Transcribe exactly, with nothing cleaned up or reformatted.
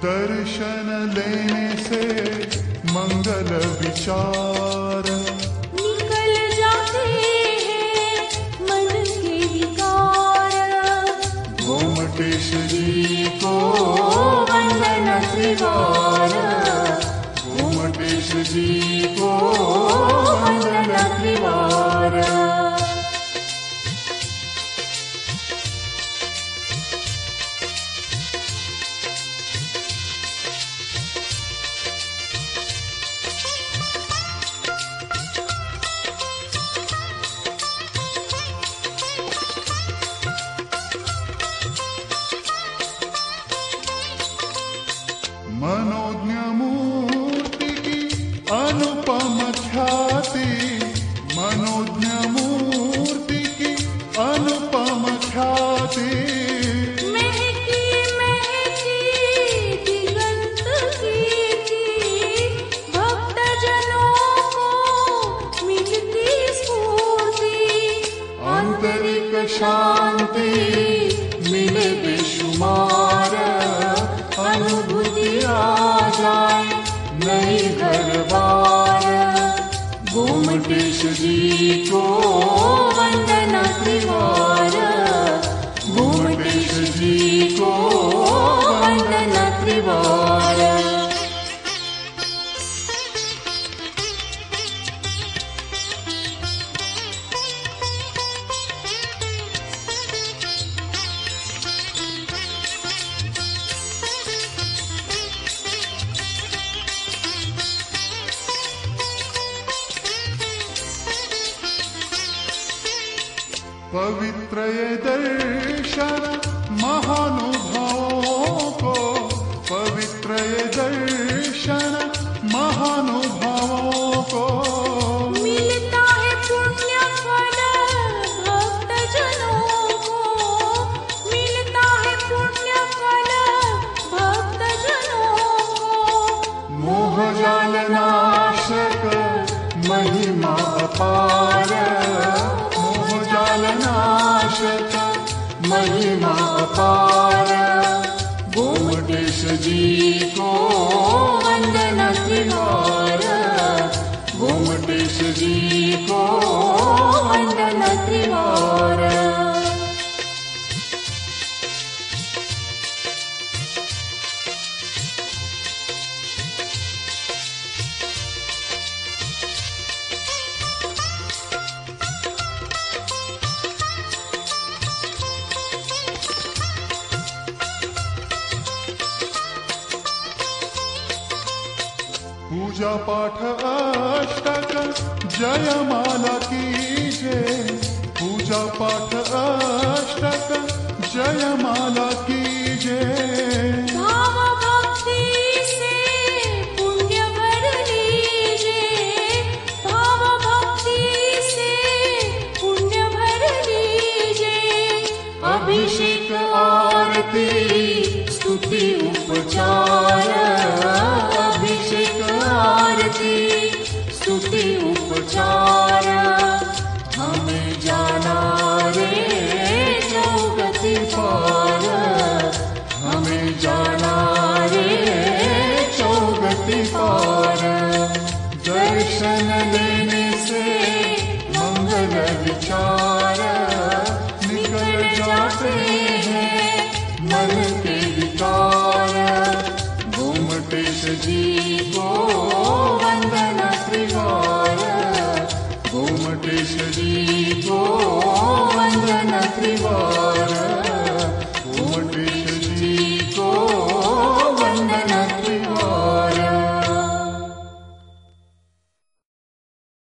दर्शन लेने से मंगल विचार निकल जाते हैं मन के विकार। गोमटेश जी को वंदन त्रिवार, गोमटेश जी को वंदन त्रिवार। मनोज्ञ मूर्ति की अनुपम ख्याति, मनोज्ञ मूर्ति की अनुपम ख्याति। महकी महकी दिगंत कीर्ति, भक्तजनों को मिलती स्फूर्ति। आंतरिक शांति मिले बेशुमार, अनुभूति आ जाए नई घर बार। गोमटेश जी को वंदन त्रिवार, गोमटेश जी को वंदन त्रिवार। पवित्र ये दर्शन महानुभावों को, पवित्र ये दर्शन महानुभावों को। मिलता है पुण्य फल भक्तजनों को, मिलता है पुण्य फल भक्तजनों को। मोहजाल नाशक महिमा अपार, नाशक महिमा अपार। गोमटेश जी को वंदन त्रिवार, गोमटेश जी को वंदन त्रिवार। पूजा पाठ अष्टक जयमाला कीजे, पूजा पाठ अष्टक जयमाला कीजे। भाव भक्ति से पुण्य भर लीजे, भाव भक्ति से पुण्य भर लीजे। अभिषेक आरती स्तुति उपचार, अभिषेक आरती स्तुति उपचार। हमें जाना रे चौगति पार, हमें जाना रे चौगति पार। दर्शन लेने से मंगल विचार निकल जाते हैं मन के विकार। गोमटेश जी को वंदन त्रिवार, गोमटेश जी को वंदन त्रिवार।